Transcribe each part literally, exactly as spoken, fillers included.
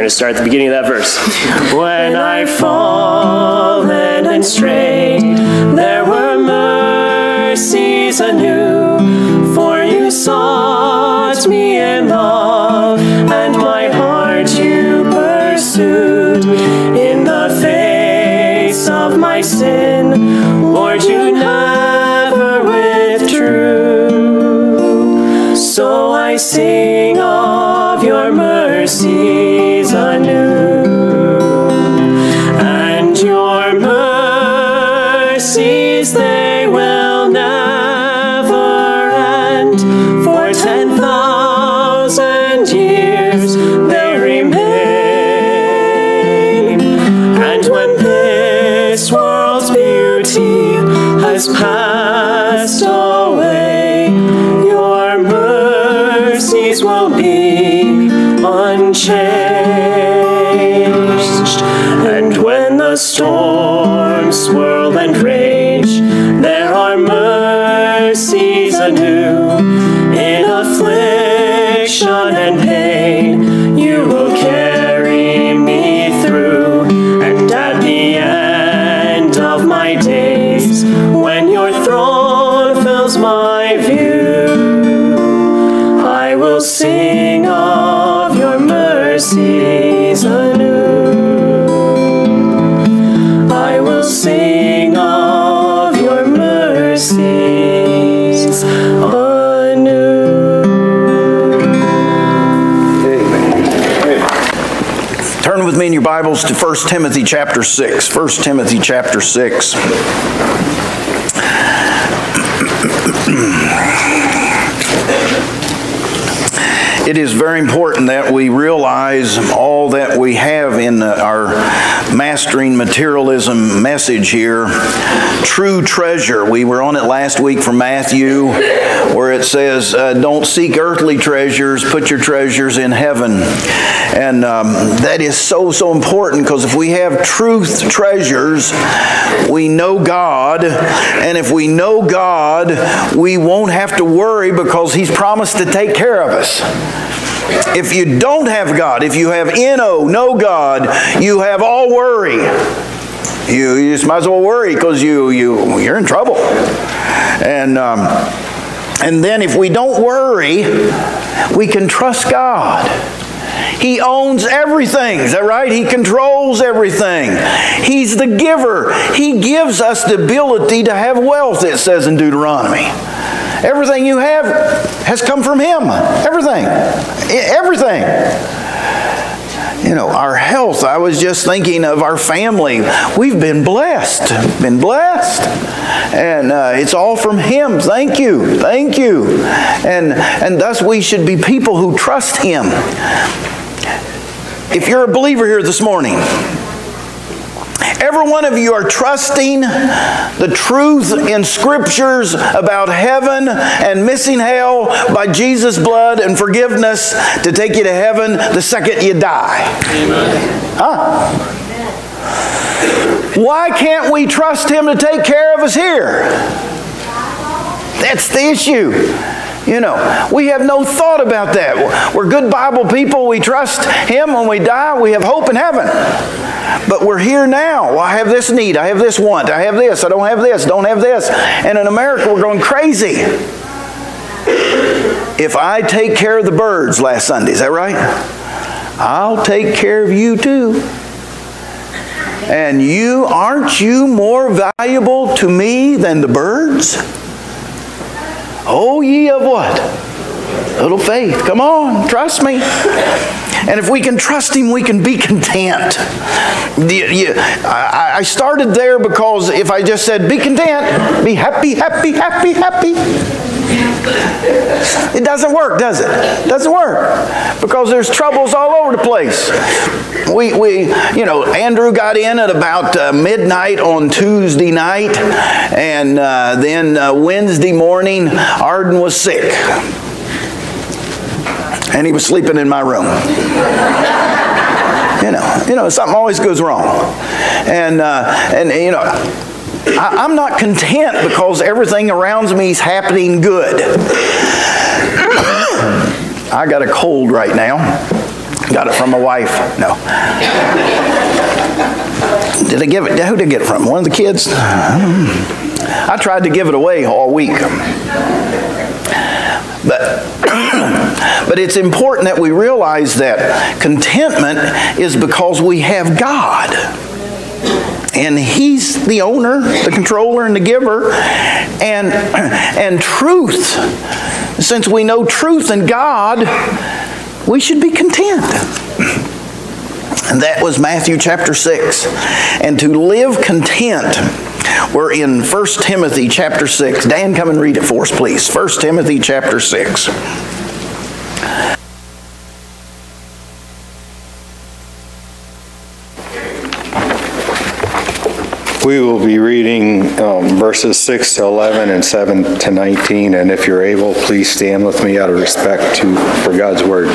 going to start at the beginning of that verse. When I fallen and strayed, there were mercies anew, for you sought me in love, and my heart you pursued. In the face of my sin, Lord, you never withdrew. So I sing of your mercies anew, and your mercies, they will never end. For ten thousand years they remain, and when this world's beauty has passed away, your mercies will be unchanged. And when the storms swirl and rage, there are mercies anew. In affliction and pain, you will carry me through. And at the end of my days, when your throne fills my view, I will sing of your mercies anew. I will sing of your mercies anew. Turn with me in your Bibles to First Timothy chapter six. First Timothy chapter six. It is very important that we realize all that we have in our Mastering Materialism message here. True treasure. We were on it last week from Matthew, where it says, uh, don't seek earthly treasures, put your treasures in heaven. And um, that is so, so important, because if we have truth treasures, we know God. And if we know God, we won't have to worry, because He's promised to take care of us. If you don't have God, if you have N O, no God, you have all worry. You, you just might as well worry, because you, you, you're in trouble. And, um, and then if we don't worry, we can trust God. He owns everything. Is that right? He controls everything. He's the giver. He gives us the ability to have wealth, it says in Deuteronomy. Everything you have has come from Him. Everything. Everything. You know, our health. I was just thinking of our family. We've been blessed. Been blessed. And uh, it's all from Him. Thank you. Thank you. And, and thus we should be people who trust Him. If you're a believer here this morning, every one of you are trusting the truth in Scriptures about heaven and missing hell by Jesus' blood and forgiveness to take you to heaven the second you die. Amen. Huh? Why can't we trust Him to take care of us here? That's the issue. You know, we have no thought about that. We're good Bible people. We trust Him. When we die, we have hope in heaven. But we're here now. Well, I have this need. I have this want. I have this. I don't have this. Don't have this. And in America, we're going crazy. If I take care of the birds last Sunday, is that right? I'll take care of you too. And you, aren't you more valuable to me than the birds? Oh, ye of what? Little faith. Come on, trust me. And if we can trust Him, we can be content. I started there because if I just said, be content, be happy, happy, happy, happy, it doesn't work, does it? It doesn't work. Because there's troubles all over the place. We, we, you know, Andrew got in at about uh, midnight on Tuesday night. And uh, then uh, Wednesday morning, Arden was sick. And he was sleeping in my room. You know, you know, something always goes wrong. And, uh, and you know, I, I'm not content because everything around me is happening good. I got a cold right now. Got it from my wife. No. Did I give it? Who did I get it from? One of the kids? I tried to give it away all week. But, but it's important that we realize that contentment is because we have God. And He's the owner, the controller, and the giver. And, and truth, since we know truth in God, we should be content. And that was Matthew chapter six. And to live content, we're in First Timothy chapter six. Dan, come and read it for us, please. First Timothy chapter six. We will be reading um, verses six to eleven and seven to nineteen, and if you're able, please stand with me out of respect to for God's word.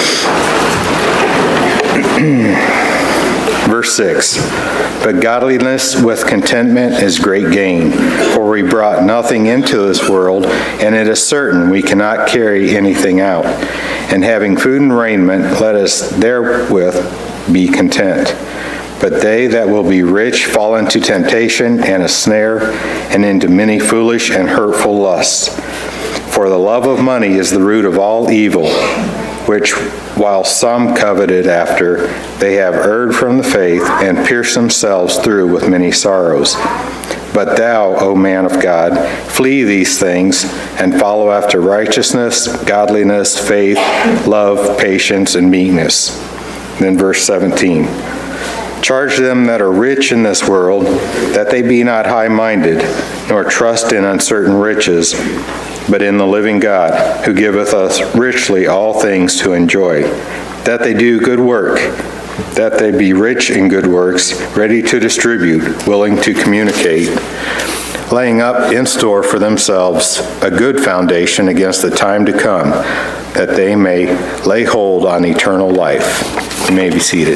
Verse six, but godliness with contentment is great gain, for we brought nothing into this world, and it is certain we cannot carry anything out. And having food and raiment, let us therewith be content. But they that will be rich fall into temptation and a snare, and into many foolish and hurtful lusts. For the love of money is the root of all evil, which while some coveted after, they have erred from the faith, and pierced themselves through with many sorrows. But thou, O man of God, flee these things, and follow after righteousness, godliness, faith, love, patience, and meekness. Then verse seventeen. Charge them that are rich in this world, that they be not high-minded, nor trust in uncertain riches, but in the living God, who giveth us richly all things to enjoy, that they do good work, that they be rich in good works, ready to distribute, willing to communicate, laying up in store for themselves a good foundation against the time to come, that they may lay hold on eternal life. You may be seated.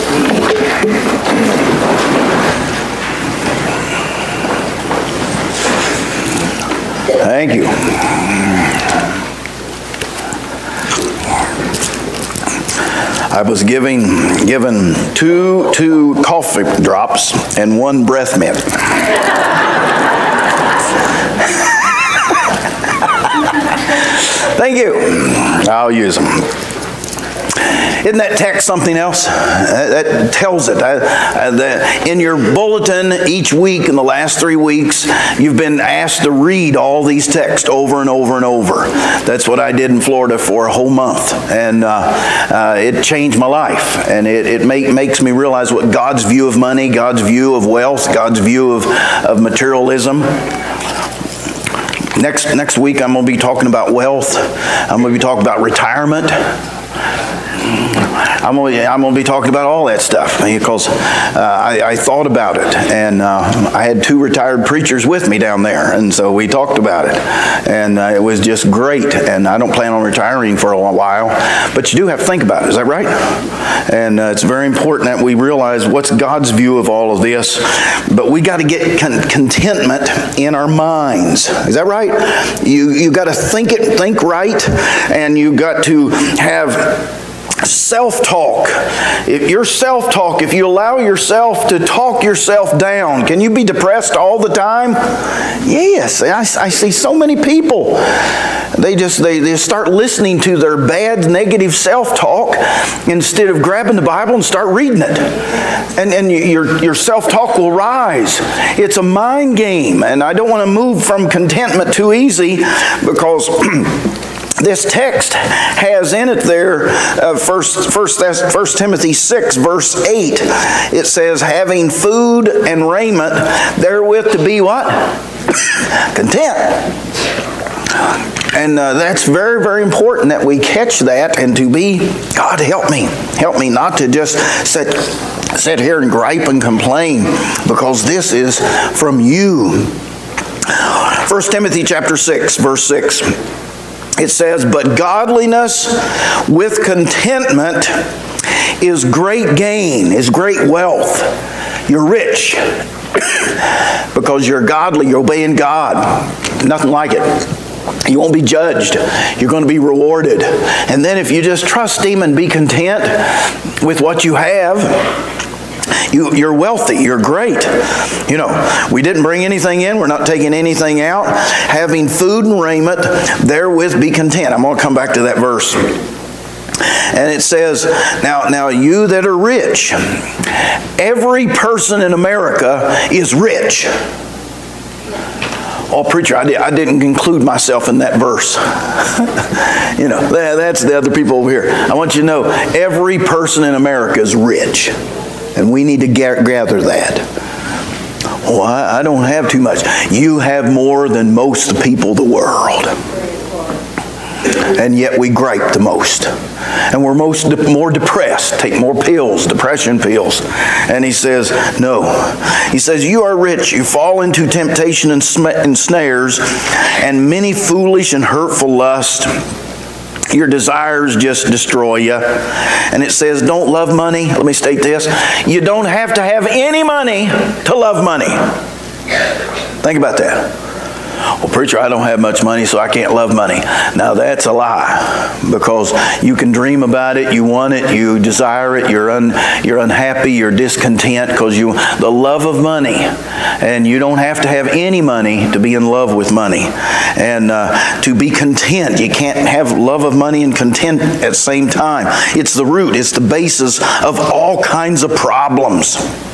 Thank you. I was giving given two two cough drops and one breath mint. Thank you. I'll use them. Isn't that text something else? That tells it. In your bulletin each week in the last three weeks, you've been asked to read all these texts over and over and over. That's what I did in Florida for a whole month. And uh, uh, it changed my life. And it, it make, makes me realize what God's view of money, God's view of wealth, God's view of, of materialism. Next, next week I'm going to be talking about wealth. I'm going to be talking about retirement. I'm going, to, I'm going to be talking about all that stuff because uh, I, I thought about it, and uh, I had two retired preachers with me down there, and so we talked about it, and uh, it was just great. And I don't plan on retiring for a while, but you do have to think about it. Is that right? And uh, it's very important that we realize what's God's view of all of this, but we got to get con- contentment in our minds. Is that right? You you got to think it, think right, and you got to have self-talk. If your self-talk, if you allow yourself to talk yourself down, can you be depressed all the time? Yes. I, I see so many people. They just they, they start listening to their bad, negative self-talk instead of grabbing the Bible and start reading it. And, and your, your self-talk will rise. It's a mind game. And I don't want to move from contentment too easy because this text has in it there, uh, first, first, first Timothy six, verse eight. It says, having food and raiment, therewith to be what? Content. And uh, that's very, very important that we catch that and to be, God help me. Help me not to just sit, sit here and gripe and complain because this is from you. First Timothy chapter six, verse six. It says, but godliness with contentment is great gain, is great wealth. You're rich because you're godly, you're obeying God. Nothing like it. You won't be judged. You're going to be rewarded. And then if you just trust Him and be content with what you have, You, you're wealthy. You're great. You know, we didn't bring anything in. We're not taking anything out. Having food and raiment, therewith be content. I'm going to come back to that verse. And it says, now, now you that are rich, every person in America is rich. Oh, preacher, I, did, I didn't include myself in that verse. You know, that, that's the other people over here. I want you to know, every person in America is rich. And we need to gather that. Oh, I, I don't have too much. You have more than most people of the world. And yet we gripe the most. And we're most de- more depressed. Take more pills, depression pills. And he says, no. He says, you are rich. You fall into temptation and, sm- and snares and many foolish and hurtful lusts. Your desires just destroy you. And it says, don't love money. Let me state this. You don't have to have any money to love money. Think about that. Well, preacher, I don't have much money, so I can't love money. Now, that's a lie. Because you can dream about it, you want it, you desire it, you're un, you're unhappy, you're discontent because you the love of money. And you don't have to have any money to be in love with money. And uh, to be content, you can't have love of money and content at the same time. It's the root, it's the basis of all kinds of problems.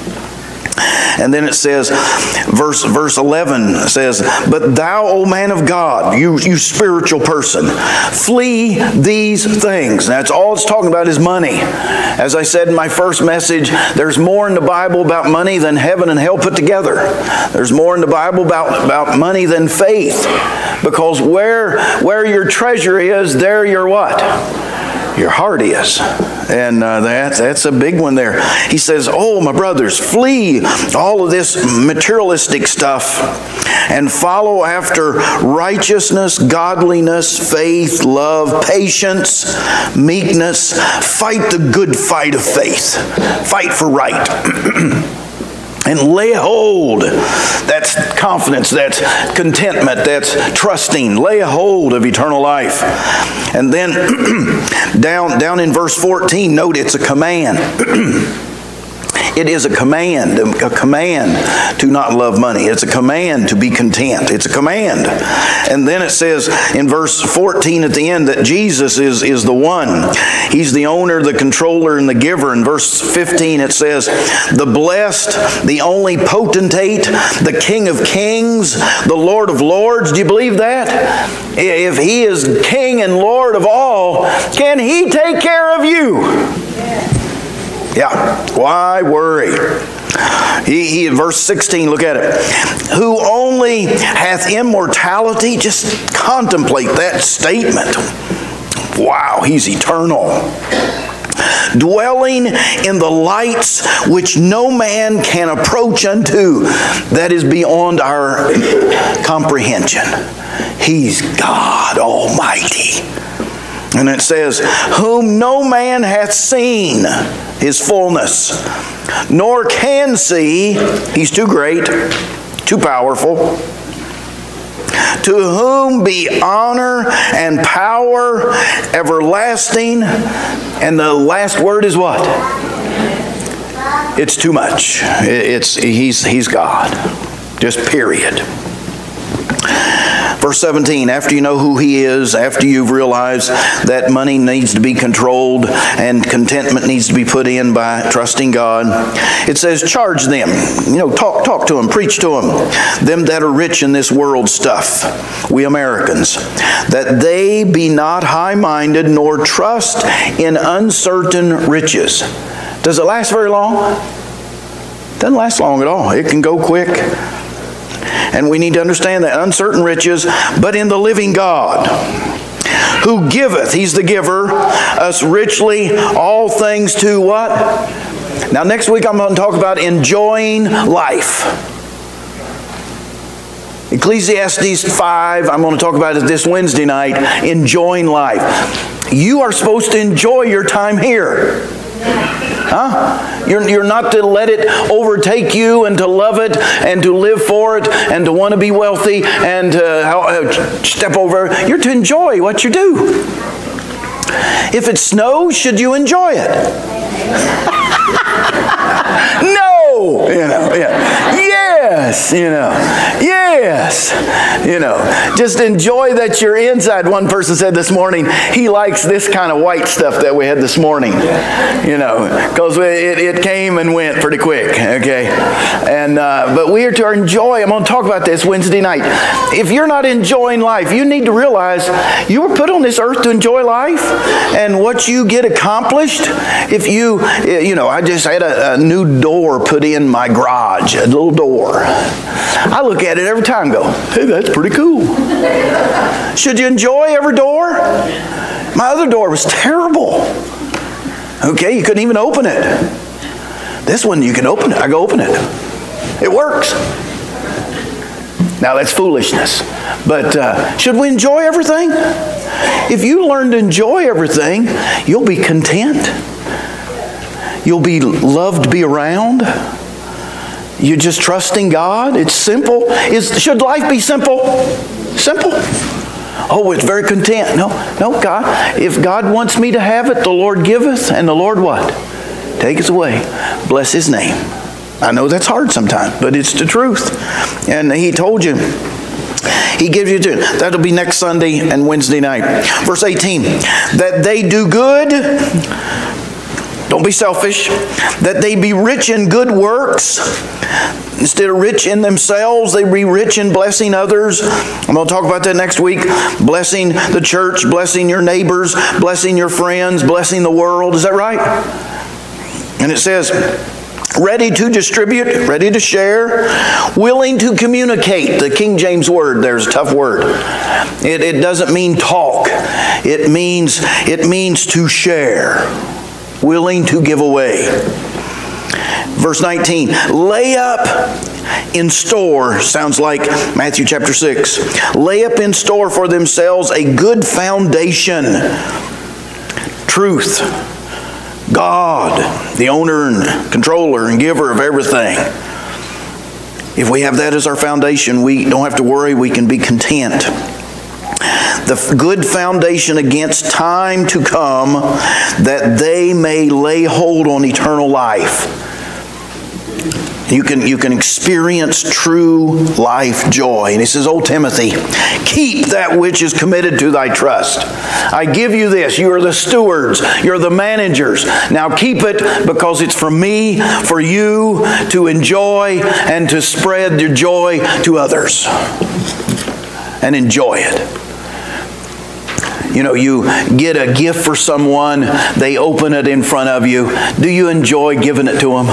And then it says, verse verse eleven says, but thou, O man of God, you, you spiritual person, flee these things. That's all it's talking about is money. As I said in my first message, there's more in the Bible about money than heaven and hell put together. There's more in the Bible about, about money than faith. Because where, where your treasure is, there your what? Your heart is. And uh, that, that's a big one there. He says, oh, my brothers, flee all of this materialistic stuff and follow after righteousness, godliness, faith, love, patience, meekness. Fight the good fight of faith. Fight for right. And lay hold, that's confidence, that's contentment, that's trusting. Lay hold of eternal life. And then down, down in verse fourteen, note it's a command. It is a command, a command to not love money. It's a command to be content. It's a command. And then it says in verse fourteen at the end that Jesus is, is the one. He's the owner, the controller, and the giver. In verse fifteen it says, the blessed, the only potentate, the King of kings, the Lord of lords. Do you believe that? If He is King and Lord of all, can He take care of you? Yeah, why worry? He, he in verse sixteen, look at it. Who only hath immortality, just contemplate that statement. Wow, He's eternal. Dwelling in the lights which no man can approach unto, that is beyond our comprehension. He's God Almighty. And it says, whom no man hath seen His fullness, nor can see. He's too great, too powerful. To whom be honor and power everlasting. And the last word is what? It's too much. It's He's, he's God. Just period. Verse seventeen, after you know who He is, after you've realized that money needs to be controlled and contentment needs to be put in by trusting God, it says, charge them. You know, talk, talk to them, preach to them. Them that are rich in this world stuff, we Americans, that they be not high-minded nor trust in uncertain riches. Does it last very long? It doesn't last long at all. It can go quick. And we need to understand that uncertain riches, but in the living God, who giveth, He's the giver, us richly all things to what? Now next week I'm going to talk about enjoying life. Ecclesiastes five, I'm going to talk about it this Wednesday night, enjoying life. You are supposed to enjoy your time here. Huh? You're, you're not to let it overtake you and to love it and to live for it and to want to be wealthy and to uh, step over. You're to enjoy what you do. If it snows, should you enjoy it? No! You know, yeah. Yes! You know, yes! You know, just enjoy that you're inside. One person said this morning, he likes this kind of white stuff that we had this morning. You know, because it, it came and went pretty quick, okay? And, uh, but we are to enjoy, I'm going to talk about this Wednesday night. If you're not enjoying life, you need to realize you were put on this earth to enjoy life, and what you get accomplished, if you, you know, I just had a, a new door put in my garage, a little door. I look at it every time and go, hey, that's pretty cool. Should you enjoy every door? My other door was terrible. Okay, you couldn't even open it. This one, you can open it. I go open it. It works. Now, that's foolishness. But uh, should we enjoy everything? If you learn to enjoy everything, you'll be content. You'll be loved to be around. You're just trusting God. It's simple. Is, should life be simple? Simple. Oh, it's very content. No, no, God. If God wants me to have it, the Lord giveth, and the Lord what? Taketh away. Bless His name. I know that's hard sometimes, but it's the truth. And He told you. He gives you to. That'll be next Sunday and Wednesday night. Verse eighteen. That they do good. Don't be selfish. That they be rich in good works. Instead of rich in themselves, they be rich in blessing others. I'm going to talk about that next week. Blessing the church, blessing your neighbors, blessing your friends, blessing the world. Is that right? And it says, ready to distribute, ready to share, willing to communicate. The King James word, there's a tough word. It, it doesn't mean talk. It means, it means to share. Willing to give away. Verse nineteen, lay up in store, sounds like Matthew chapter six. Lay up in store for themselves a good foundation. Truth. God, the owner and controller and giver of everything. If we have that as our foundation, we don't have to worry, we can be content. The good foundation against time to come, that they may lay hold on eternal life. You can, you can experience true life joy. And he says, O Timothy, keep that which is committed to thy trust. I give you this. You are the stewards. You're the managers. Now keep it, because it's from me, for you to enjoy and to spread your joy to others. And enjoy it. You know, you get a gift for someone, they open it in front of you. Do you enjoy giving it to them?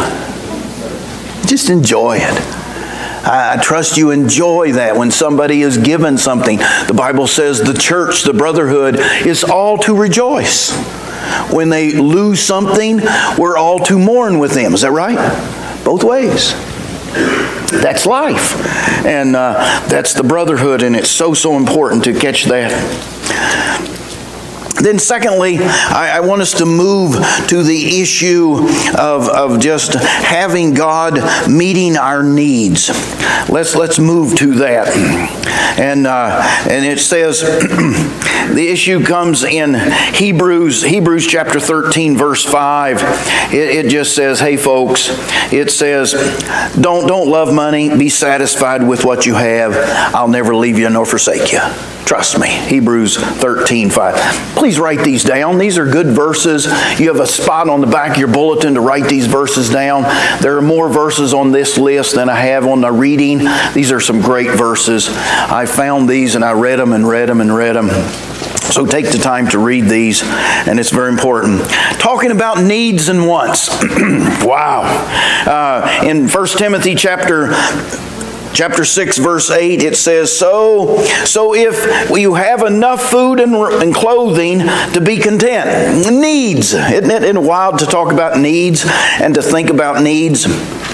Just enjoy it. I trust you enjoy that when somebody is given something. The Bible says the church, the brotherhood, is all to rejoice. When they lose something, we're all to mourn with them. Is that right? Both ways. That's life. And uh, that's the brotherhood, and it's so, so important to catch that. Then secondly, I, I want us to move to the issue of, of just having God meeting our needs. Let's let's move to that. And uh, and it says, the issue comes in Hebrews, Hebrews chapter thirteen, verse five. It, it just says, hey folks, it says, don't, don't love money, be satisfied with what you have. I'll never leave you nor forsake you. Trust me. Hebrews thirteen five. Please write these down. These are good verses. You have a spot on the back of your bulletin to write these verses down. There are more verses on this list than I have on the reading. These are some great verses. I found these and I read them and read them and read them. So take the time to read these, and it's very important. Talking about needs and wants. Wow. Uh, in First Timothy chapter Chapter six, verse eight, it says, So, so if you have enough food and, and clothing to be content. Needs. Isn't it, isn't it wild to talk about needs and to think about needs?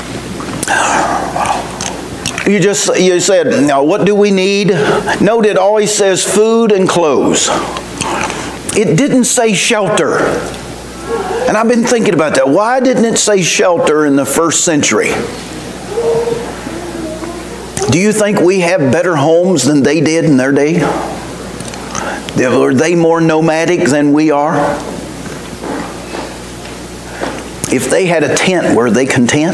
You just you said, now what do we need? Note it always says food and clothes. It didn't say shelter. And I've been thinking about that. Why didn't it say shelter in the first century? Do you think we have better homes than they did in their day? Are they more nomadic than we are? If they had a tent, were they content?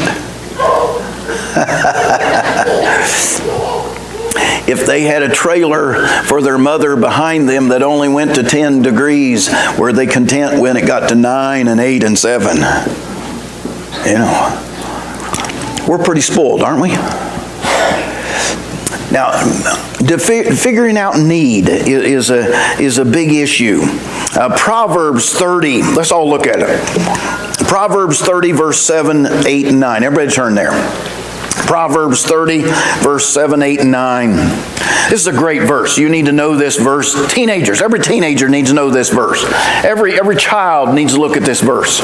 If they had a trailer for their mother behind them that only went to ten degrees, were they content when it got to nine and eight and seven? You know, we're pretty spoiled, aren't we? Now, figuring out need is a, is a big issue. Uh, Proverbs thirty, let's all look at it. Proverbs thirty, verse seven, eight, and nine. Everybody turn there. Proverbs thirty, verse seven, eight, and nine. This is a great verse. You need to know this verse. Teenagers, every teenager needs to know this verse. Every, every child needs to look at this verse.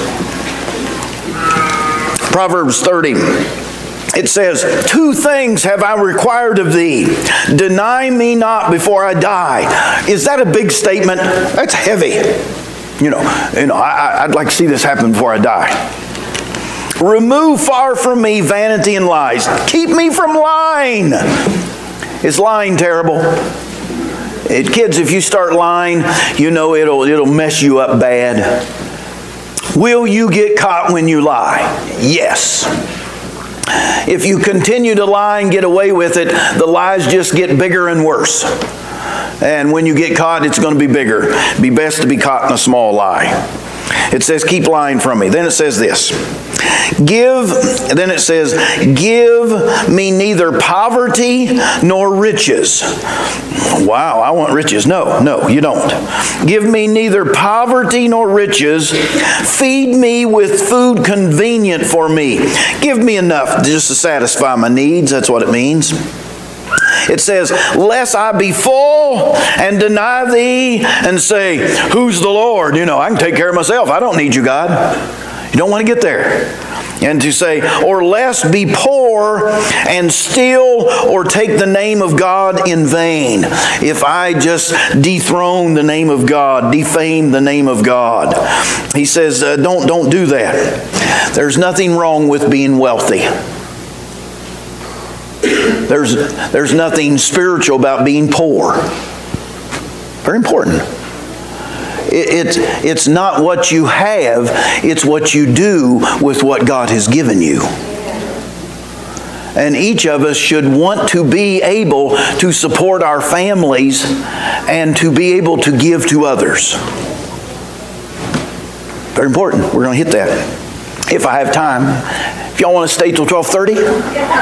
Proverbs thirty. It says, two things have I required of thee. Deny me not before I die. Is that a big statement? That's heavy. You know, you know, I, I'd like to see this happen before I die. Remove far from me vanity and lies. Keep me from lying. Is lying terrible? It, kids, if you start lying, you know it'll, it'll mess you up bad. Will you get caught when you lie? Yes. If you continue to lie and get away with it, the lies just get bigger and worse. And when you get caught, it's going to be bigger. It'd be best to be caught in a small lie. It says, keep lying from me. Then it says this. Give, then it says, give me neither poverty nor riches. Wow, I want riches. No, no, you don't. Give me neither poverty nor riches. Feed me with food convenient for me. Give me enough just to satisfy my needs. That's what it means. It says, lest I be full and deny thee and say, who's the Lord? You know, I can take care of myself. I don't need you, God. You don't want to get there. And to say, or lest be poor and steal or take the name of God in vain. If I just dethrone the name of God, defame the name of God. He says, uh, don't, don't do that. There's nothing wrong with being wealthy. There's, there's nothing spiritual about being poor. Very important. It, it, it's not what you have, it's what you do with what God has given you. And each of us should want to be able to support our families and to be able to give to others. Very important. We're going to hit that if I have time. If y'all want to stay till twelve thirty? Okay.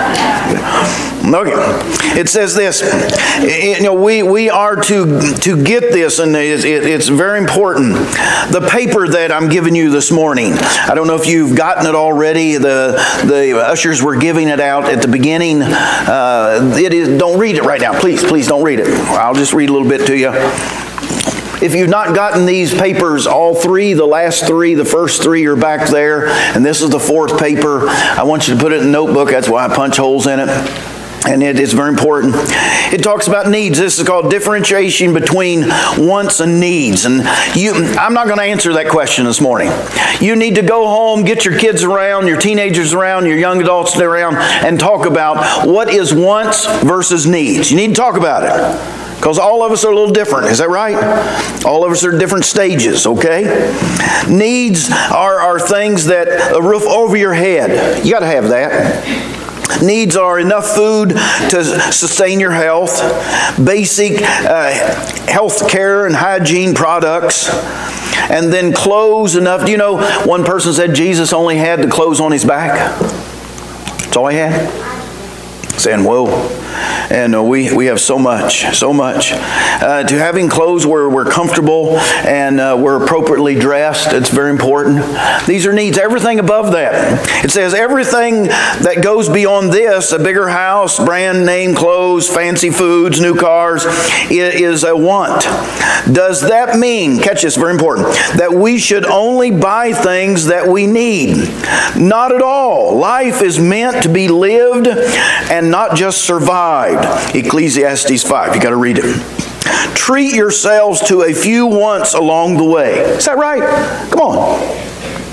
It says this. You know, we, we are to, to get this, and it, it, it's very important. The paper that I'm giving you this morning, I don't know if you've gotten it already. The, the ushers were giving it out at the beginning. Uh, it is. Don't read it right now. Please, please don't read it. I'll just read a little bit to you. If you've not gotten these papers, all three, the last three, the first three are back there, and this is the fourth paper. I want you to put it in a notebook. That's why I punch holes in it. And it is very important. It talks about needs. This is called differentiation between wants and needs. And you, I'm not going to answer that question this morning. You need to go home, get your kids around, your teenagers around, your young adults around, and talk about what is wants versus needs. You need to talk about it. Because all of us are a little different. Is that right? All of us are different stages, okay? Needs are, are things that a roof over your head. You got to have that. Needs are enough food to sustain your health, basic uh, health care and hygiene products, and then clothes enough. Do you know, one person said Jesus only had the clothes on his back. That's all he had. Saying, whoa. And uh, we, we have so much, so much. Uh, to having clothes where we're comfortable and uh, we're appropriately dressed, it's very important. These are needs. Everything above that. It says everything that goes beyond this, a bigger house, brand name clothes, fancy foods, new cars, is a want. Does that mean, catch this, very important, that we should only buy things that we need? Not at all. Life is meant to be lived and not just survived. Ecclesiastes five, you got to read it. Treat yourselves to a few wants along the way. Is that right? Come on.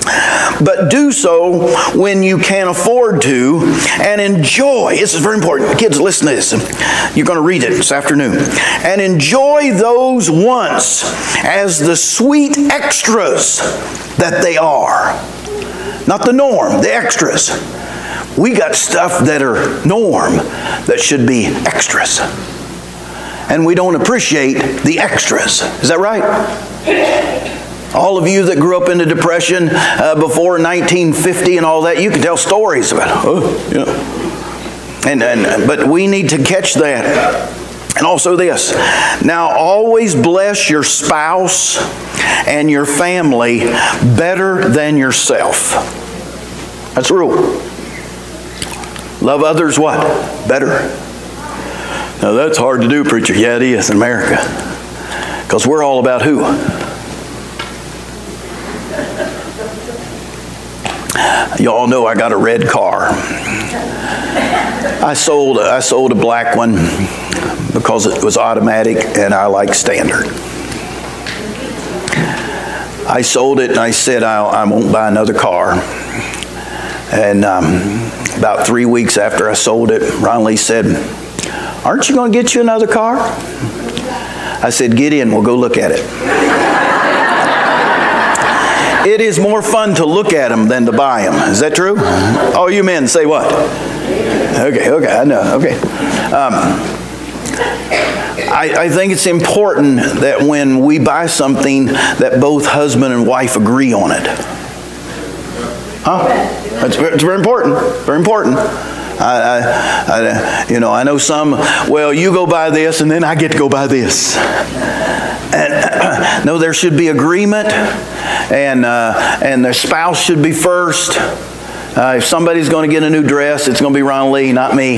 but do so when you can afford to, and enjoy. This is very important. Kids, listen to this. You're going to read it this afternoon. And enjoy those wants as the sweet extras that they are. Not the norm, the extras. We got stuff that are norm that should be extras. And we don't appreciate the extras. Is that right? All of you that grew up in the Depression uh, before nineteen fifty and all that, you can tell stories about it. Oh, you know. And, and, but we need to catch that. And also this. Now always bless your spouse and your family better than yourself. That's a rule. Love others what? Better. Now that's hard to do, preacher. Yeah, it is in America. Because we're all about who? You all know I got a red car. I sold I sold a black one because it was automatic and I like standard. I sold it and I said I, I won't buy another car. And um, about three weeks after I sold it, Ron Lee said, "Aren't you going to get you another car?" I said, "Get in, we'll go look at it." It is more fun to look at them than to buy them. Is that true? Oh, you men say what? Okay, okay, I know, okay. Um, I, I think it's important that when we buy something that both husband and wife agree on it. Huh? That's very, it's very important, very important. I, I, I, you know, I know some, well, you go buy this and then I get to go buy this. And, uh, no, there should be agreement, and uh, and the spouse should be first. Uh, if somebody's going to get a new dress, it's going to be Ron Lee, not me.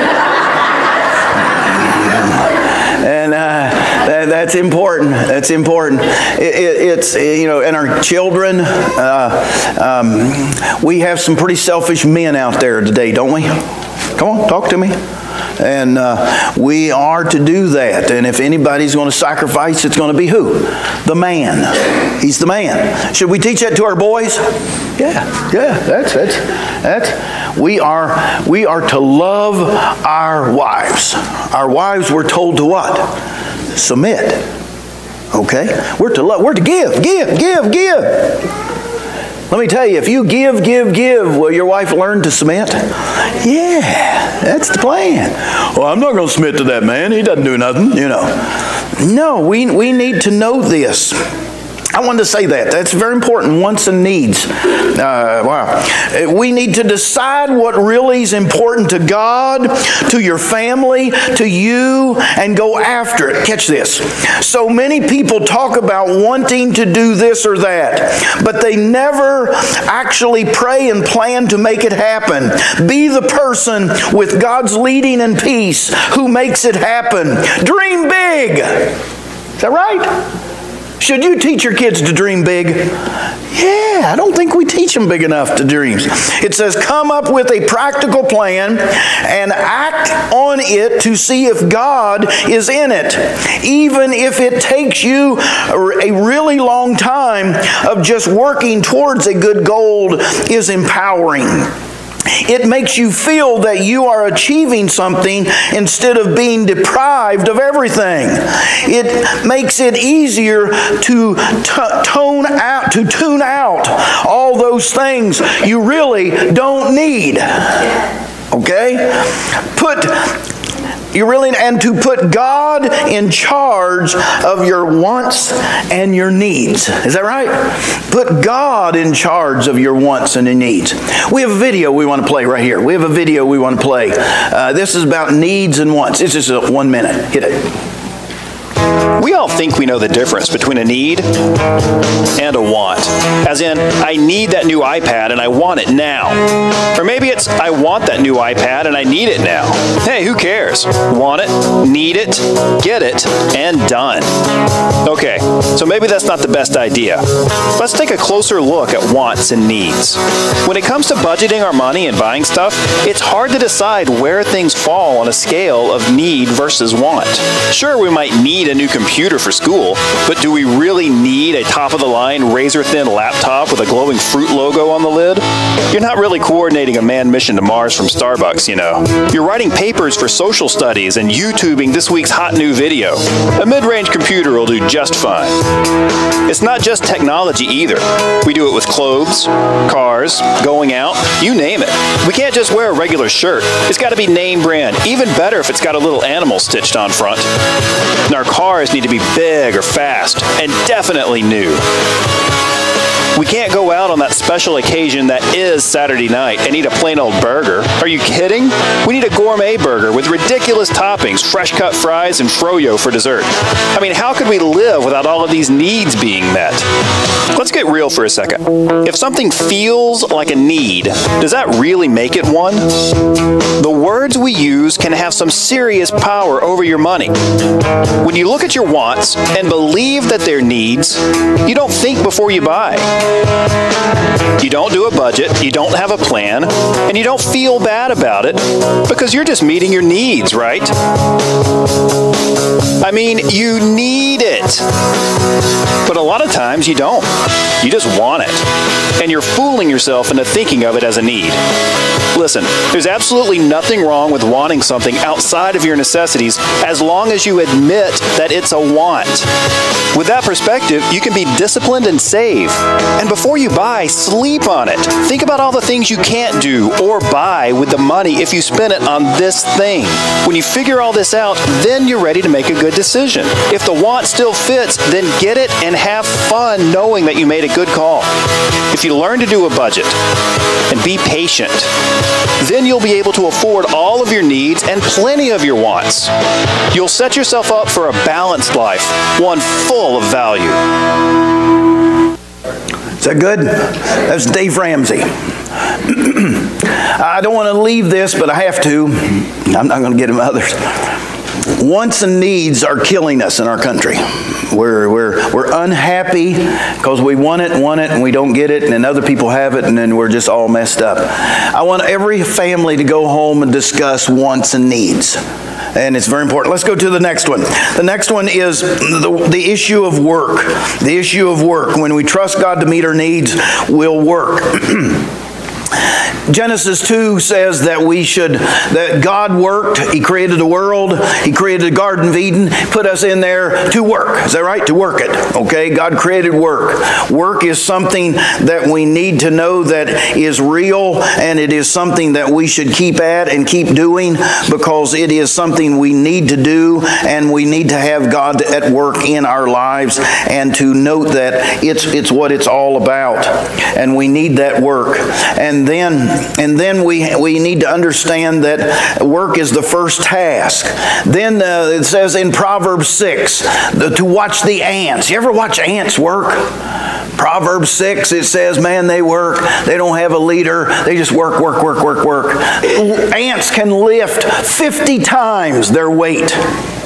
And uh, that, that's important. That's important. It, it, it's, you know, and our children, uh, um, we have some pretty selfish men out there today, don't we? Come on, talk to me. And uh, we are to do that. And if anybody's going to sacrifice, it's going to be who? The man. He's the man. Should we teach that to our boys? Yeah, yeah. That's that's that's. We are we are to love our wives. Our wives we're told to what? Submit. Okay. We're to love. We're to give, give, give, give. Let me tell you, if you give, give, give, will your wife learn to submit? Yeah, that's the plan. Well, I'm not going to submit to that man. He doesn't do nothing, you know. No, we, we need to know this. I wanted to say that. That's very important. Wants and needs. Uh, wow. We need to decide what really is important to God, to your family, to you, and go after it. Catch this. So many people talk about wanting to do this or that, but they never actually pray and plan to make it happen. Be the person with God's leading and peace who makes it happen. Dream big. Is that right? Should you teach your kids to dream big? Yeah, I don't think we teach them big enough to dreams. It says, come up with a practical plan and act on it to see if God is in it. Even if it takes you a really long time of just working towards a good goal is empowering. It makes you feel that you are achieving something instead of being deprived of everything. It makes it easier to t- tone out, to tune out all those things you really don't need. Okay? Put You really, and to put God in charge of your wants and your needs. Is that right? Put God in charge of your wants and your needs. We have a video we want to play right here. We have a video we want to play. Uh, this is about needs and wants. It's just a one minute. Hit it. We all think we know the difference between a need and a want. As in, I need that new iPad and I want it now. Or maybe it's, I want that new iPad and I need it now. Hey, who cares? desires. Want it, need it, get it, and done. Okay, so maybe that's not the best idea. Let's take a closer look at wants and needs. When it comes to budgeting our money and buying stuff, it's hard to decide where things fall on a scale of need versus want. Sure, we might need a new computer for school, but do we really need a top-of-the-line, razor-thin laptop with a glowing fruit logo on the lid? You're not really coordinating a manned mission to Mars from Starbucks, you know. You're writing papers for social studies and YouTubing this week's hot new video. A mid-range computer will do just fine. It's not just technology either. We do it with clothes, cars, going out, you name it. We can't just wear a regular shirt. It's got to be name brand, even better if it's got a little animal stitched on front. And our cars need to be big or fast, and definitely new. We can't go out on that special occasion that is Saturday night and eat a plain old burger. Are you kidding? We need a gourmet burger with ridiculous toppings, fresh cut fries, and froyo for dessert. I mean, how could we live without all of these needs being met? Let's get real for a second. If something feels like a need, does that really make it one? The words we use can have some serious power over your money. When you look at your wants and believe that they're needs, you don't think before you buy. You don't do a budget, you don't have a plan, and you don't feel bad about it because you're just meeting your needs, right? I mean, you need it. But a lot of times you don't. You just want it. And you're fooling yourself into thinking of it as a need. Listen, there's absolutely nothing wrong with wanting something outside of your necessities as long as you admit that it's a want. With that perspective, you can be disciplined and save. And before you buy, sleep on it. Think about all the things you can't do or buy with the money if you spend it on this thing. When you figure all this out, then you're ready to make a good decision. If the want still fits, then get it and have fun knowing that you made a good call. If you learn to do a budget and be patient, then you'll be able to afford all of your needs and plenty of your wants. You'll set yourself up for a balanced life, one full of value. Is that good? That's Dave Ramsey. I don't want to leave this, but I have to. I'm not going to get him others. Wants and needs are killing us in our country. We're, we're, we're unhappy because we want it and want it and we don't get it, and then other people have it, and then we're just all messed up. I want every family to go home and discuss wants and needs. And it's very important. Let's go to the next one. The next one is the, the issue of work. The issue of work. When we trust God to meet our needs, we'll work. Genesis two says that we should, that God worked. He created the world. He created the Garden of Eden, put us in there to work. Is that right? To work it. Okay? God created work. Work is something that we need to know that is real, and it is something that we should keep at and keep doing because it is something we need to do, and we need to have God at work in our lives and to note that it's it's what it's all about. And we need that work. And then And then we we need to understand that work is the first task. Then uh, it says in Proverbs six the, to watch the ants. You ever watch ants work? Proverbs six, it says, man, they work. They don't have a leader. They just work, work, work, work, work. Ants can lift fifty times their weight.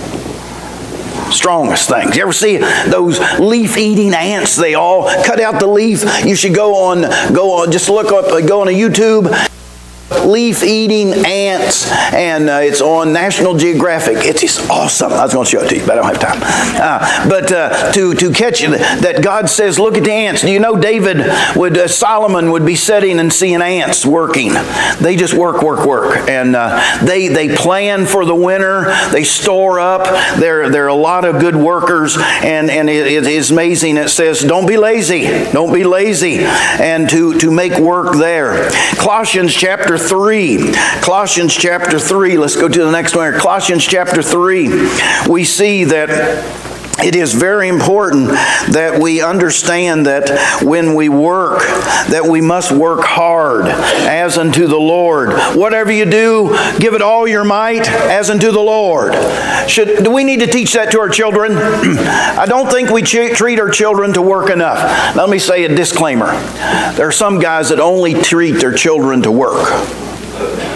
Strongest things. You ever see those leaf-eating ants? They all cut out the leaf. You should go on, go on, just look up, go on a YouTube. Leaf-eating ants, and uh, it's on National Geographic. It's just awesome. I was going to show it to you, but I don't have time. Uh, but uh, to to catch that, God says, look at the ants. Do you know David would, uh, Solomon would be sitting and seeing ants working. They just work, work, work, and uh, they they plan for the winter. They store up. They're they're a lot of good workers, and and it, it is amazing. It says, don't be lazy, don't be lazy, and to to make work there. Colossians chapter three. Colossians chapter three. Let's go to the next one here. Colossians chapter three. We see that it is very important that we understand that when we work, that we must work hard as unto the Lord. Whatever you do, give it all your might as unto the Lord. Should, do we need to teach that to our children? I don't think we ch- treat our children to work enough. Let me say a disclaimer. There are some guys that only treat their children to work.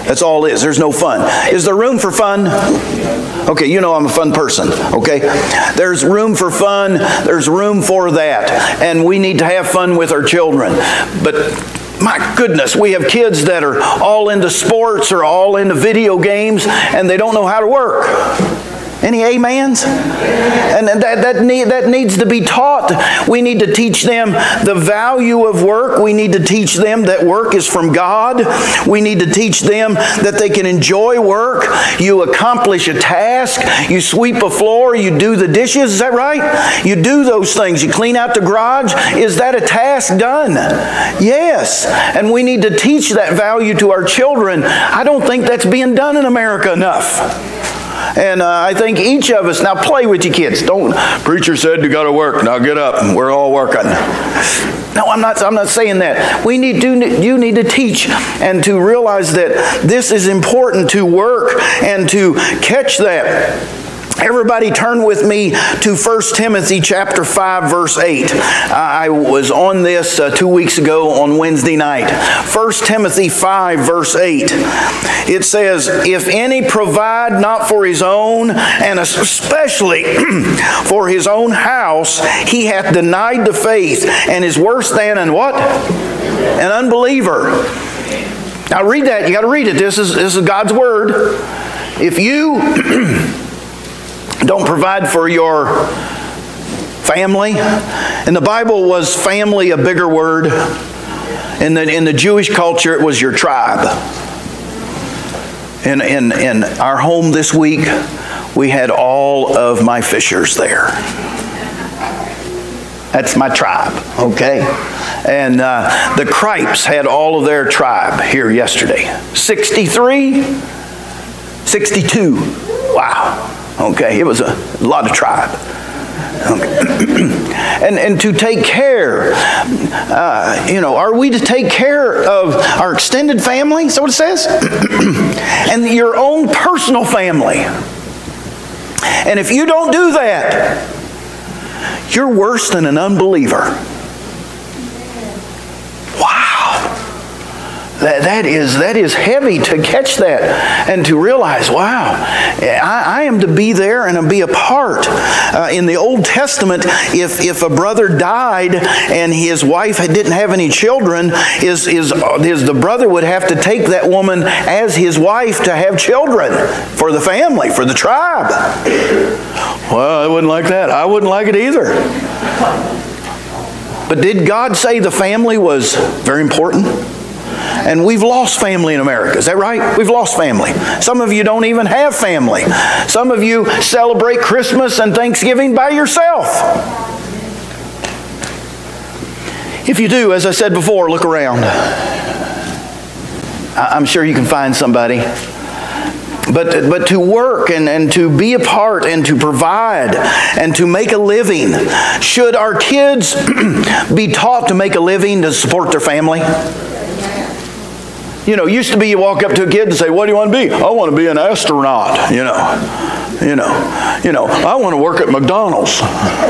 That's all it is. There's no fun. Is there room for fun? Okay, you know I'm a fun person, okay? There's room for fun. There's room for that. And we need to have fun with our children. But my goodness, we have kids that are all into sports or all into video games, and they don't know how to work. Any amens? And that, that, need, that needs to be taught. We need to teach them the value of work. We need to teach them that work is from God. We need to teach them that they can enjoy work. You accomplish a task. You sweep a floor. You do the dishes. Is that right? You do those things. You clean out the garage. Is that a task done? Yes. And we need to teach that value to our children. I don't think that's being done in America enough. And uh, I think each of us, now play with your kids. Don't, preacher said you got to work. Now get up and we're all working. No, I'm not, I'm not saying that. We need to, you need to teach and to realize that this is important to work and to catch that. Everybody turn with me to First Timothy chapter five, verse eight. I was on this uh, two weeks ago on Wednesday night. First Timothy five, verse eight. It says, if any provide not for his own, and especially for his own house, he hath denied the faith, and is worse than an what? An unbeliever. Now read that. You got to read it. This is, this is God's word. If you don't provide for your family. In the Bible, was family a bigger word? In the, in the Jewish culture, it was your tribe. In, in, in our home this week, we had all of my fishers there. That's my tribe, okay? And uh, the Cripes had all of their tribe here yesterday. sixty-three, sixty-two. Wow. Okay, it was a lot of tribe. Okay. and and to take care, uh, you know, are we to take care of our extended family? Is that what it says? And your own personal family. And if you don't do that, you're worse than an unbeliever. That, that is that is heavy to catch that and to realize, wow, I, I am to be there and to be a part. Uh, in the Old Testament, if, if a brother died and his wife didn't have any children, is, is, is the brother would have to take that woman as his wife to have children for the family, for the tribe. Well, I wouldn't like that. I wouldn't like it either. But did God say the family was very important? And we've lost family in America. Is that right? We've lost family. Some of you don't even have family. Some of you celebrate Christmas and Thanksgiving by yourself. If you do, as I said before, look around. I'm sure you can find somebody. But, but to work and, and to be a part and to provide and to make a living. Should our kids be taught to make a living to support their family? You know, used to be you walk up to a kid and say, what do you want to be? I want to be an astronaut, you know. You know, you know, I want to work at McDonald's.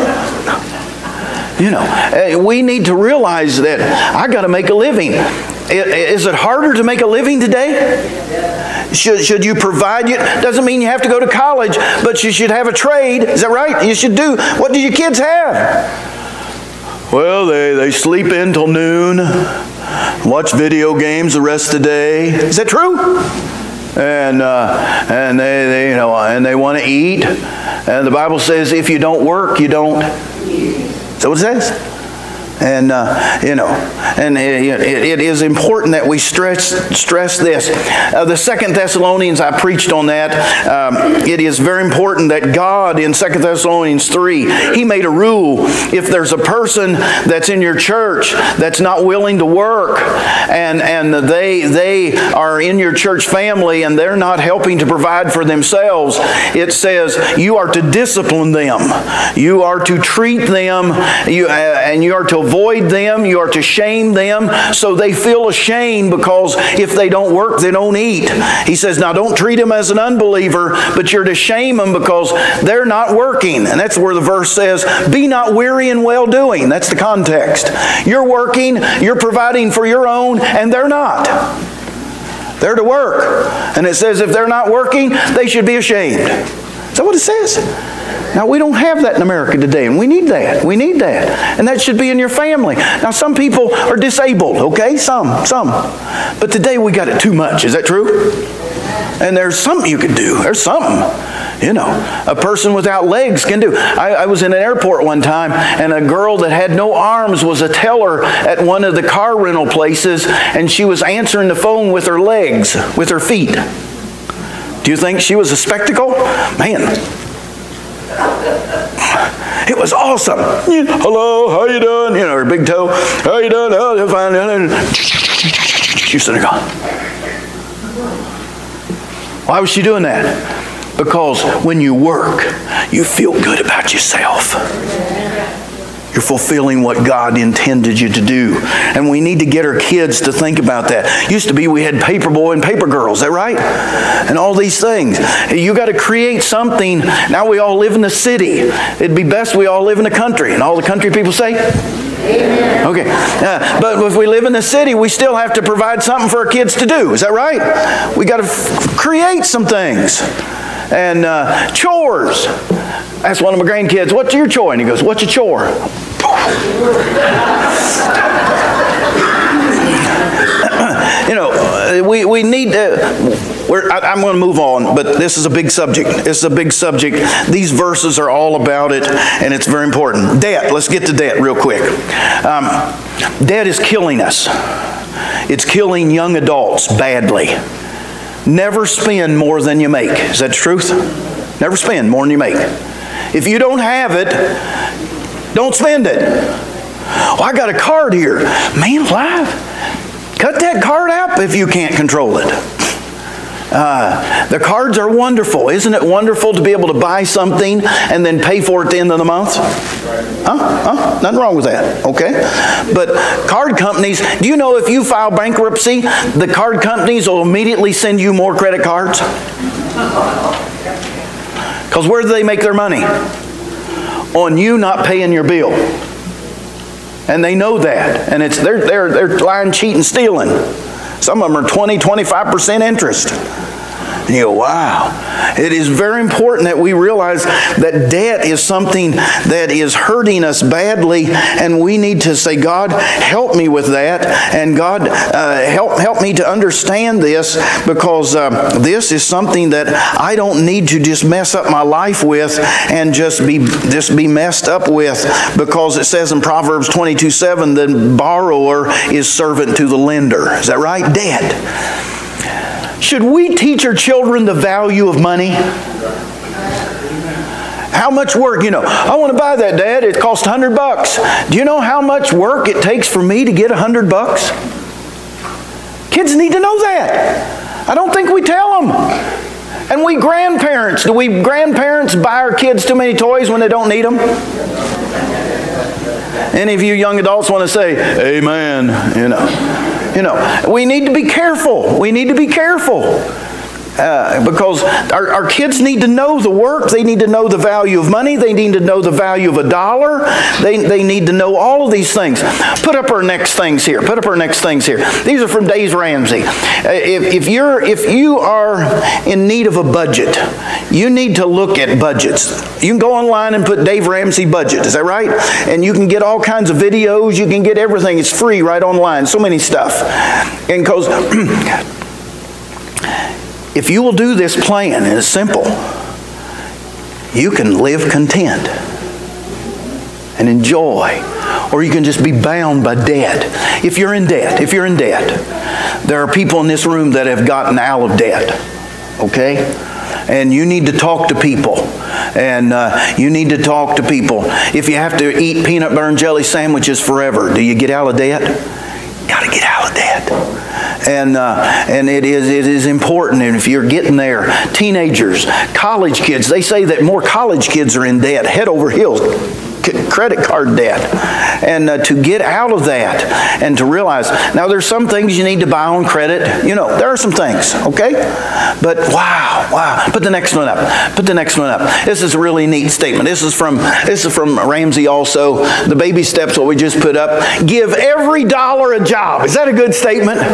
You know, we need to realize that I got to make a living. Is it harder to make a living today? Should, should you provide? You, doesn't mean you have to go to college, but you should have a trade. Is that right? You should do. What do your kids have? Well, they, they sleep in till noon, watch video games the rest of the day. Is that true? And uh, and they, they you know and they want to eat. And the Bible says if you don't work, you don't eat. Is that what it says? And, uh, you know, and it, it is important that we stress stress this. Uh, the Second Thessalonians, I preached on that. Um, it is very important that God, in Second Thessalonians three, He made a rule. If there's a person that's in your church that's not willing to work, and, and they, they are in your church family and they're not helping to provide for themselves, it says you are to discipline them. You are to treat them, you, uh, and you are to avoid them, you are to shame them so they feel ashamed, because if they don't work, they don't eat. He says, now don't treat them as an unbeliever, but you're to shame them because they're not working. And that's where the verse says, be not weary in well-doing. That's the context. You're working, you're providing for your own, and they're not. They're to work. And it says if they're not working, they should be ashamed. Is that what it says? Now, we don't have that in America today, and we need that. We need that. And that should be in your family. Now, some people are disabled, okay? Some, some. But today we got it too much. Is that true? And there's something you can do. There's something. You know, a person without legs can do. I, I was in an airport one time, and a girl that had no arms was a teller at one of the car rental places, and she was answering the phone with her legs, with her feet. Do you think she was a spectacle? Man. It was awesome. Hello, how you doing? You know, her big toe. How you doing? Oh, you're fine. She's sitting gone. Why was she doing that? Because when you work, you feel good about yourself. You're fulfilling what God intended you to do. And we need to get our kids to think about that. Used to be we had paper boy and paper girl, is that right? And all these things. You got to create something. Now we all live in the city. It'd be best we all live in the country. And all the country people say? Amen. Okay. Uh, but if we live in the city, we still have to provide something for our kids to do. Is that right? We got to f- create some things. And uh, chores. Asked one of my grandkids, what's your chore? And he goes, what's your chore? You know, we, we need to, we're, I, I'm going to move on, but this is a big subject. This is a big subject. These verses are all about it, and it's very important. Debt. Let's get to debt real quick. Um, debt is killing us. It's killing young adults badly. Never spend more than you make. Is that the truth? Never spend more than you make. If you don't have it, don't spend it. Oh, I got a card here. Man alive. Cut that card out if you can't control it. Uh, the cards are wonderful. Isn't it wonderful to be able to buy something and then pay for it at the end of the month? Huh? Huh? Nothing wrong with that. Okay? But card companies, do you know if you file bankruptcy, the card companies will immediately send you more credit cards? Because where do they make their money? On you not paying your bill. And they know that. And it's they're they're they're lying, cheating, stealing. Some of them are twenty, twenty-five percent interest. And you go, wow. It is very important that we realize that debt is something that is hurting us badly, and we need to say, God, help me with that, and God, uh, help help me to understand this, because uh, this is something that I don't need to just mess up my life with and just be just be messed up with, because it says in Proverbs twenty-two seven, the borrower is servant to the lender. Is that right? Debt. Should we teach our children the value of money? How much work, you know, I want to buy that, Dad. It costs a hundred bucks. Do you know how much work it takes for me to get a hundred bucks? Kids need to know that. I don't think we tell them. And we grandparents, do we grandparents buy our kids too many toys when they don't need them? Any of you young adults want to say, amen, you know. You know, we need to be careful. We need to be careful. Uh, because our, our kids need to know the work. They need to know the value of money. They need to know the value of a dollar. They, they need to know all of these things. Put up our next things here. Put up our next things here. These are from Dave Ramsey. Uh, if, if, you're, if you are in need of a budget, you need to look at budgets. You can go online and put Dave Ramsey budget. Is that right? And you can get all kinds of videos. You can get everything. It's free right online. So many stuff. And because if you will do this plan, and it's simple, you can live content and enjoy, or you can just be bound by debt. If you're in debt, if you're in debt, there are people in this room that have gotten out of debt, okay? And you need to talk to people. And uh, you need to talk to people. If you have to eat peanut butter and jelly sandwiches forever, do you get out of debt? Got to get out of debt. And uh, and it is it is important. And if you're getting there, teenagers, college kids, they say that more college kids are in debt, head over heels, credit card debt. And uh, to get out of that and to realize, now there's some things you need to buy on credit. You know, there are some things, okay? But wow, wow. Put the next one up. Put the next one up. This is a really neat statement. This is from this is from Ramsey also. The baby steps, what we just put up. Give every dollar a job. Is that a good statement?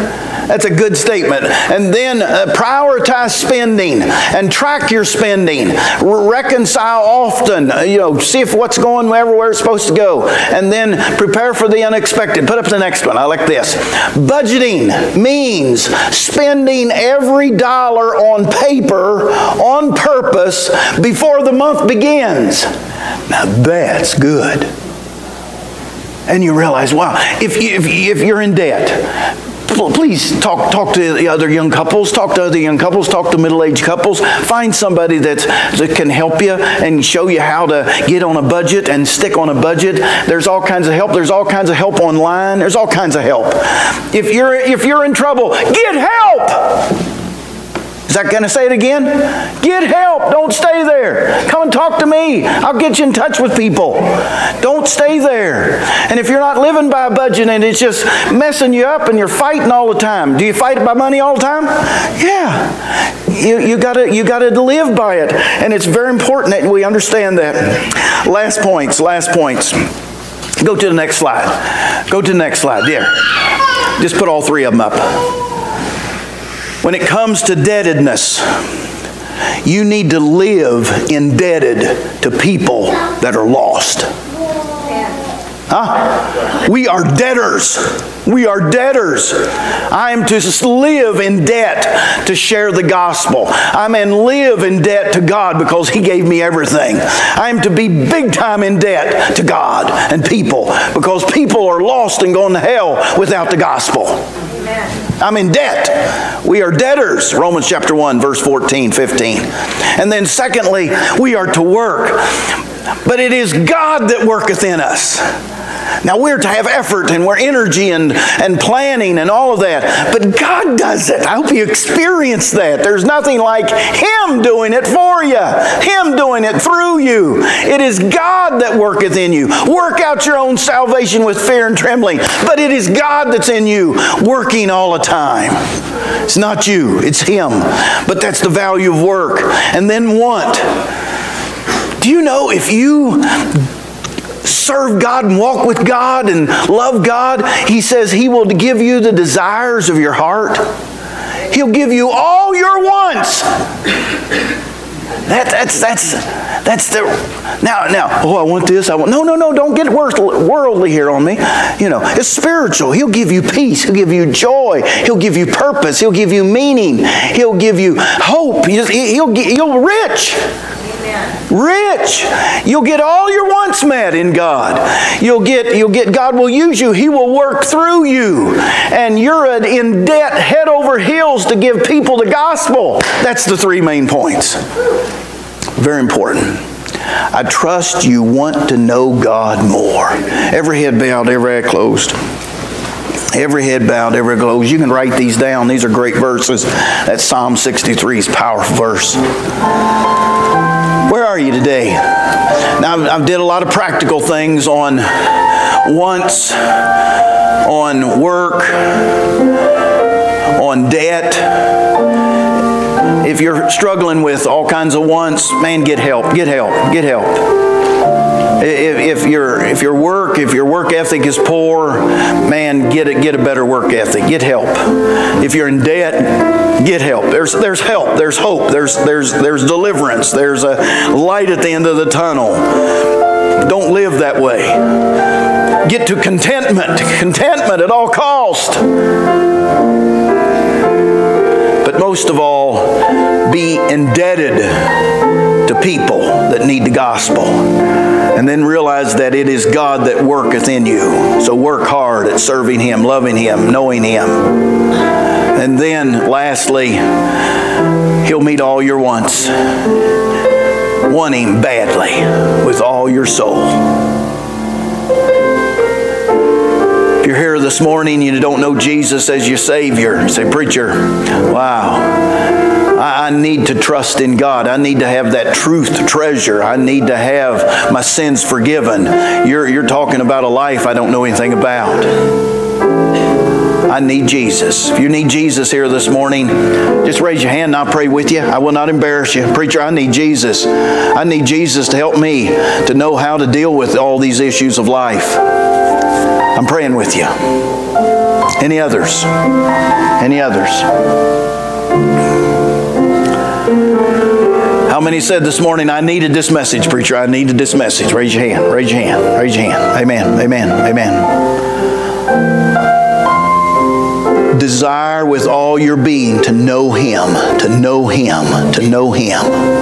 That's a good statement. And then uh, prioritize spending and track your spending. Re- reconcile often. Uh, you know, see if what's going everywhere it's supposed to go. And then prepare for the unexpected. Put up the next one. I like this. Budgeting means spending every dollar on paper on purpose before the month begins. Now that's good. And you realize, wow, if, you, if, if you're in debt, please talk talk to the other young couples, talk to other young couples, talk to middle-aged couples. Find somebody that's, that can help you and show you how to get on a budget and stick on a budget. There's all kinds of help. There's all kinds of help online. There's all kinds of help. If you're, if you're in trouble, get help! Is that going to say it again? Get help. Don't stay there. Come and talk to me. I'll get you in touch with people. Don't stay there. And if you're not living by a budget and it's just messing you up and you're fighting all the time, do you fight by money all the time? Yeah. You, you gotta, you gotta live by it. And it's very important that we understand that. Last points, last points. Go to the next slide. Go to the next slide. There. Just put all three of them up. When it comes to indebtedness, you need to live indebted to people that are lost. Huh? We are debtors. We are debtors. I am to live in debt to share the gospel. I am to live in debt to God because He gave me everything. I am to be big time in debt to God and people because people are lost and going to hell without the gospel. I'm in debt. We are debtors. Romans chapter one, verse fourteen, fifteen. And then secondly, we are to work. But it is God that worketh in us. Now we're to have effort and we're energy and, and planning and all of that. But God does it. I hope you experience that. There's nothing like Him doing it for you. Him doing it through you. It is God that worketh in you. Work out your own salvation with fear and trembling. But it is God that's in you working all the time. It's not you. It's Him. But that's the value of work. And then want. Do you know if you serve God and walk with God and love God, He says He will give you the desires of your heart. He'll give you all your wants. That, that's that's that's the now now. Oh, I want this. I want no no no. Don't get worldly here on me. You know, it's spiritual. He'll give you peace. He'll give you joy. He'll give you purpose. He'll give you meaning. He'll give you hope. He'll he'll he'll rich. Rich. You'll get all your wants met in God. You'll get, you'll get, God will use you. He will work through you. And you're in debt head over heels to give people the gospel. That's the three main points. Very important. I trust you want to know God more. Every head bowed, every eye closed. Every head bowed, every eye closed. You can write these down. These are great verses. That's Psalm sixty-three's powerful verse. Where are you today? Now, I did a lot of practical things on wants, on work, on debt. If you're struggling with all kinds of wants, man, get help, get help, get help. If, if your if your work if your work ethic is poor, man, get a, get a better work ethic. Get help. If you're in debt, get help. There's there's help. There's hope. There's there's there's deliverance. There's a light at the end of the tunnel. Don't live that way. Get to contentment. Contentment at all cost. But most of all, be indebted to people that need the gospel. And then realize that it is God that worketh in you. So work hard at serving Him, loving Him, knowing Him. And then lastly, He'll meet all your wants. Want Him badly with all your soul. If you're here this morning and you don't know Jesus as your Savior, say, preacher, wow. I need to trust in God. I need to have that truth treasure. I need to have my sins forgiven. You're, you're talking about a life I don't know anything about. I need Jesus. If you need Jesus here this morning, just raise your hand and I'll pray with you. I will not embarrass you. Preacher, I need Jesus. I need Jesus to help me to know how to deal with all these issues of life. I'm praying with you. Any others? Any others? How many said this morning, I needed this message, preacher? I needed this message. Raise your hand. Raise your hand. Raise your hand. Amen. Amen. Amen. Desire with all your being to know Him, to know Him, to know Him.